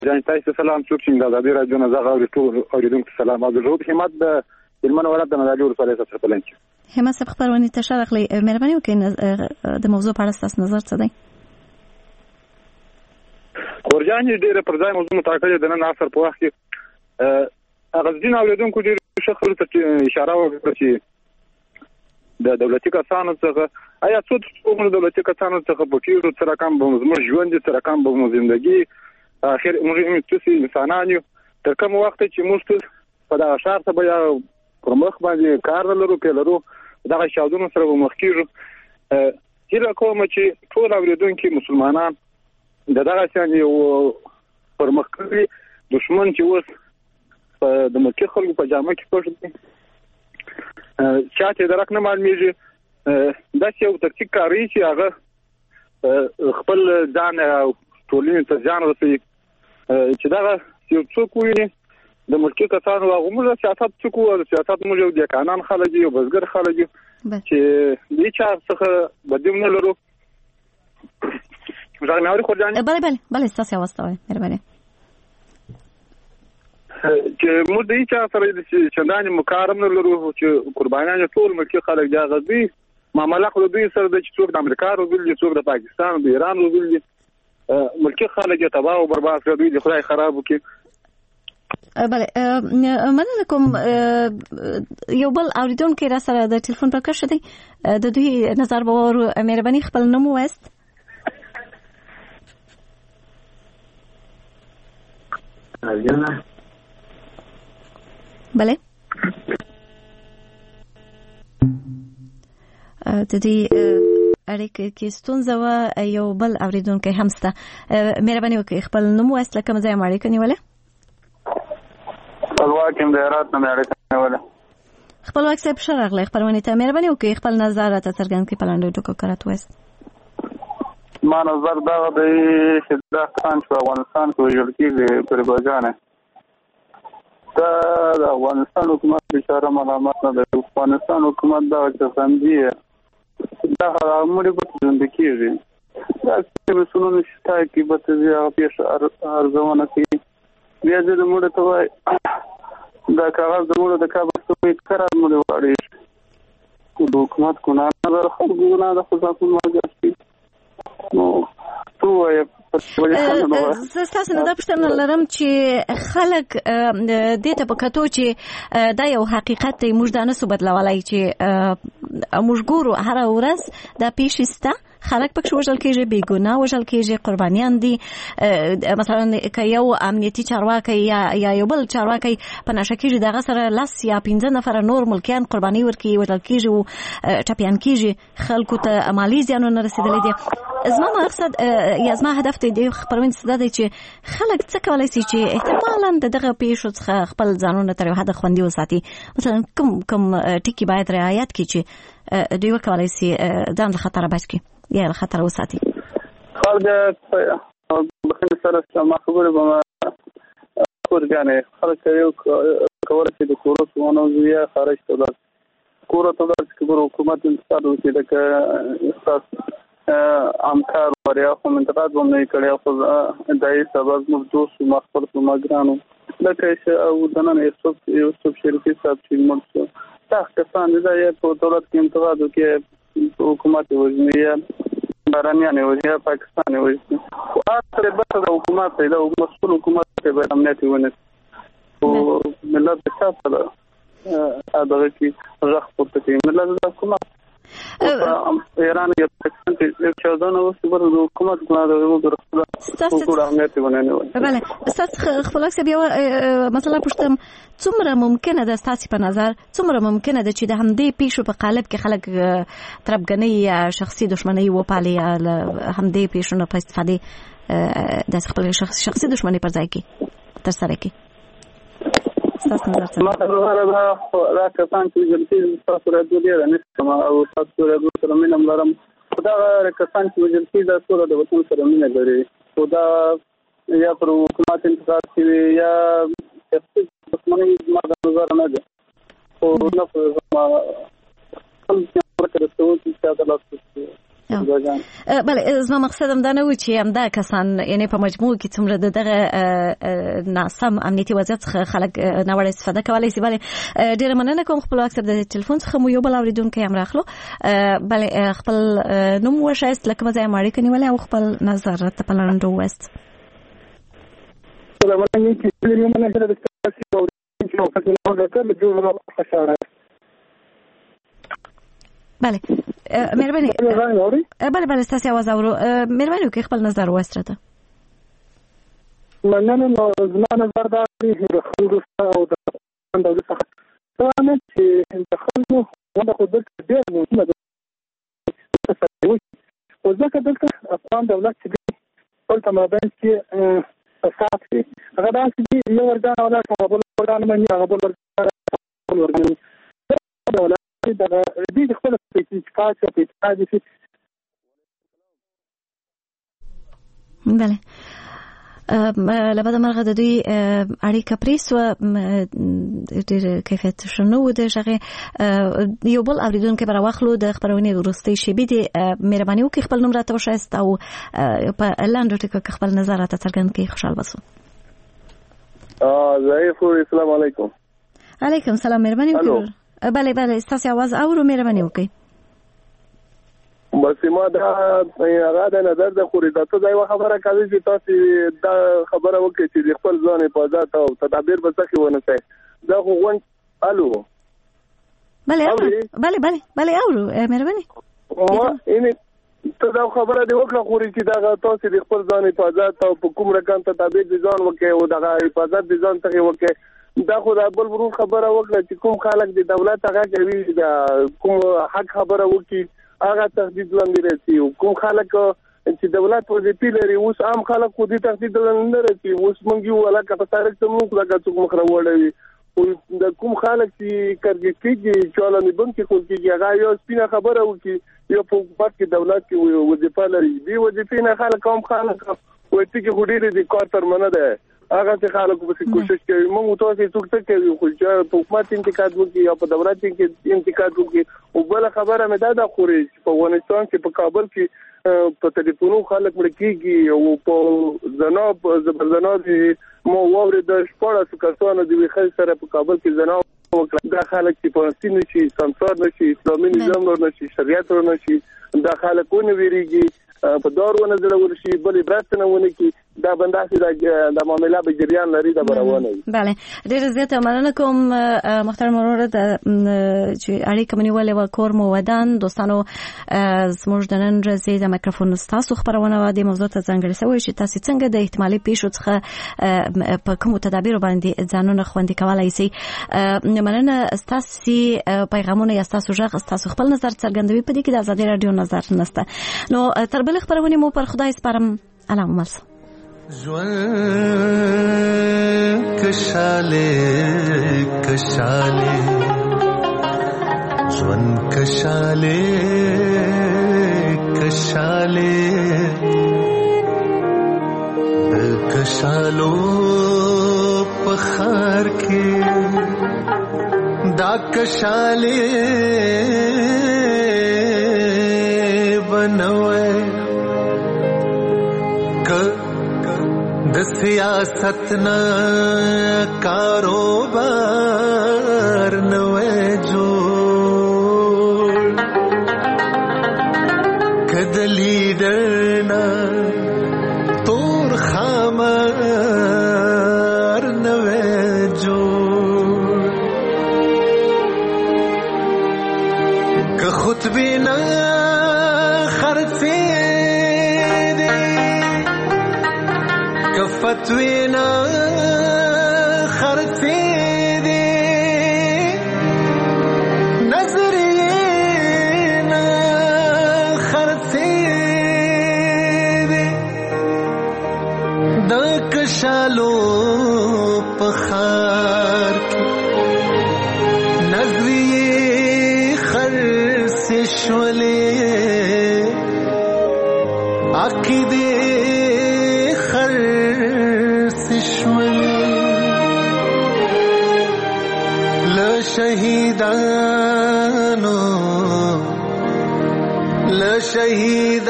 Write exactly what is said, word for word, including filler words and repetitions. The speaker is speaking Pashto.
جان تاسو سلام څوک چې د ازادي راډیو نه زغ او ټول اوریدونکو سلام او د همت د علمن ولادت د نړۍ ورسره سره پلان کې همت صاحب خبرونه تشارخ لې مهرباني وکړئ د موضوع په اړه تاسو نظر څه دی ورجان ډېر پر ځای موضوع متأکد د نن عصر په وخت کې هغه ځین اوریدونکو ډېر شخص ته اشاره وکړه چې د دولتي کسانو څخه آیا څو څو دولتي کسانو څخه په کېرو سره کم به زموږ ژوند سره کم به مو ژوندۍ اخر موږ تاسو انسانان یو تر کوم وخت چې موږ په دا شهر ته بیا پر مخ باندې کار لرو په لرو دا شاودونو سره مخ کیږو هیله کوم چې ټول اوریدونکو مسلمانان د دغه څنګه یو پر مخ کوي دشمن چې اوس د مکه خلکو په جامه کې پښ دي چاته درک نه معلومیږي دا چې یو تکتیک کاری چې هغه خپل ځان ټولنې ته ځان رسوي چې دا یو څوک وي د ملکی کسانو هغه موږ سیاست څوک وو سیاست موږ یو د قانون خلک یو بزګر خلک چې دې چا څخه بدیم نه لرو ځان اوري خو ځان بله بله بله تاسو واستوي مهرباني چې موږ دې چا سره چې چندانې مکارم نه لرو چې قربانیان ټول ملکی خلک دا غزي معاملې خو دوی سره د څوک د امریکا روبل دي څوک د پاکستان د ایران روبل دي ملکی خلک تباہ او برباد کړي دي خدای خراب وکړي بله مننه کوم یو بل اوریدونکو را سره د ټلیفون پر کښ دی د دوی نظر به ور مهرباني خپل نوم وست بله د دې اړیکې کې ستونزه و یو بل اوریدونکو هم سته مهرباني وکړئ خپل نوم وست لکه مزه ماړی کنيوله خپلواک هم د هرات نه اړیکه نیوله خپلواک صاحب شرغله خبرونه ته مهرباني وکړئ خپل نظر راته څرګند کړئ په لاندې ټکو کرات وست ما نظر دا دی چې دا خان په افغانستان کې ویل کېږي پر بجانه دا د افغانستان حکومت بشاره ملامت نه ده افغانستان حکومت دا چې څنګه دا موږ په ژوند کېږي دا چې مسؤلون شته کې به تاسو پیښ ارزونه کوي بیا دې موږ ته وای دا کاغذ موږ د کابل څخه قرار موږ وړي د حکومت کو نه د خلکو نه د خصوصي مرګ نو تو تاسو نه دا پوښتنه لرم چې خلک دې ته په کتو چې دا یو حقیقت دی موږ دا نه څه بدلولای چې موږ ګورو هر ورځ دا پیښسته خلک پکې وژل کېږي بې ګناه وژل کېږي قربانیان دي مثلا که یو امنیتي چارواکي یا یا یو بل چارواکي په نشه کېږي دغه سره لاس یا پنځه نفر نور ملکیان قرباني ورکوي وژل کېږي او ټپیان کېږي خلکو ته مالي زیانونه رسېدلي دي زما مقصد یا زما هدف دی خبرونه څه دی چې خلک څه کولای شي چې احتمالاً دغه پیښو څخه خپل ځانونه تر یو حد خوندي وساتي مثلا کوم کوم ټکی باید رعایت کړي چې دوی وکولای شي ځان له خطر بچ کړي یا له خطر وساتي خلک بخښنه سره ما خبره به ورګانې خلک یو کولای شي د کورو څونه زیات خارج ته کورو ته د حکومت انتقاد وکړي د احساس امکار وریا خو منتقاد هم نه کړی خو دای سبب نو دوست مخبر په ماګرانو لکه چې او دنه یوسف یوسف شریفي صاحب چې موږ تاسو کسان دا یې په دولت کې انتقاد وکړي حکومت وزنیه بارانیان وزنیه پاکستان وزنیه او اصل به د حکومت د مسؤل حکومت په امنیت ونه او ملت تاسو دا هغه کې رخ پورته کوي ملت د حکومت ایران یو پاکستان کې چې دا نو څه ورته حکومت غواړي د حکومت امنیت ونه نه بله تاسو خپل څه بیا مثلا پښتم څومره ممکنه ده تاسو په نظر څومره ممکنه ده چې د همدې پیښو په قالب کې خلک تربګنۍ یا شخصي دښمنۍ وپالي همدې پیښو نه په استفاده د خپل شخصي دښمنۍ پر ځای کې تر سره کې تاسو نظر څه ما دا را کسان چې جلسې تاسو راځي دی نه سم او تاسو راځي سره مینم لرم خدا کسان چې جلسې د ټول د وطن سره مینه لري خدا یا پر حکومت انتقاد کوي یا شخصي دښمنۍ ما د نظر نه ده او نه په ما کوم څه ورته رسول چې دا لاس بله زما مقصدم دا نه و چې همدا کسان یعنی په مجموع کې څومره د دغه ناسم امنیتي وضعیت څخه خلک ناوړه استفاده کولی شي. بله ډیره مننه کوم خپل وخت د ټلیفون څخه مو یو بل اوریدونکی هم راخلو. بله خپل نوم وښایست لکه مزه یې اړیکه نیولې او خپل نظر راته په لنډو ووایست. سلام علیکم. بله مهرباني بله بله ستاسو आवाज اورو. مهرباني وکړئ خپل نظر ووایست راته. مننه. نو زما نظر دا دی د خلکو او د دولت څخه څنګه چې د خلکو ودا خو د ډېر مهمه ده او ځکه دلته افغان دولت چې خپل تمابین چې فساد کوي هغه داسې یو ورګان ولا کابل ورګان باندې هغه بل ورګان دولت د دې خپل اتفاق او اتحاد شي. بله لبدا مرغه د دوی اړیکه پریس و ډېر کیفیت شنو د شغه یو بل اوریدونکو بر واخلو د خبرونه وروستي شی بي مهرباني وکړئ خپل نوم راته وښایست او په لاندې ټکو خپل نظر راته څرګند کړئ. خوشحال باسو. ا ضعیف السلام علیکم. علیکم سلام. مهرباني وکړئ. بله بله ستاسو आवाज اورو. مهرباني وکړئ. بس ما دا هغه د نظر د خوريدا ته دا خبره کوي چې تاسو دا خبره وکړئ چې خپل ځان حفاظت او تدابیر به څه ونه شي. دا خو غون الو. بله بله بله بله اورو. مهرباني. ما اینه ته دا خبره دی وکړه خوري چې دا تاسو د خپل ځان حفاظت او کوم رقم تدابیر د ځان وکړي او دا حفاظت د ځان ته وکړي. دا خو دا بل ورو خبره وکړه چې کوم خلک د دولت هغه کوي دا کوم حق خبره وکړي هغه تهدید لاندې رسي. کوم خلک چې دولت وظیفې لري اوس عام خلک خو دې تهدید لاندې رسي. اوس مونږ یو ولاکه په سړک ته موږ لکه څوک مخ راوړوي او د کوم خلک چې کارګر کېږي چالانې بم کې خو کېږي هغه یو سپینه خبره وکړي یو په حکومت کې دولت کې وظیفه لري دې وظیفې نه خلک هم خلک وایي چې خو ډېرې دي کار تر منه ده هغه چې خلکو به کوشش کوي. موږ تاسو څوک څه کوي خو چې په حکومت انتقاد وکړي یا په دولت کې انتقاد وکړي. او بل خبره مې دا ده خوري چې په افغانستان کې په کابل کې په ټلیفونو خلک مړ کېږي او په زناب زبردناب مو ووري د شپږ کسانو د ویخل سره په کابل کې زناب دا خلک چې فلسطین نشي سمسار نشي اسلامي نظام نشي شریعت نشي دا خلکونه ویریږي په دارونه زړور شي بل عبرت نه ونه کی دا بنداسي د معاملې به جریان لري دا روانه. بله ډېر زیاته مننه کوم محترم ورور د چې اړیکه منیولې و کور مو ودان دوستانو زموږ د نن ورځې د میکروفون تاسو خبرونه و د موضوع ته ځانګړې شوی چې تاسو څنګه د احتمالي پیښو څخه په کوم تدابیر باندې ځانونه خوندي کولای شئ. مننه تاسو پیغامونه یا تاسو ژغ تاسو خپل نظر څرګندوي په دې کې د ازادي رادیو نظر نشته. نو تر بل خبرونه مو پر خدای سپارم. الله مرسه. ژوند کشاله کشاله ژوند کشاله کشاله د کشالو په خار کې دا کشاله بنوي ک د سیاست نه کاروبار نوې جوړ کد لیډر نه تور خامار نوې جوړ که خطبه نه خرڅې فتوینا خرڅې دي نظرینا خرڅې دي د کشالو په خار کې نظریې خرڅې شولې عقیدې شهیدانو ل شهید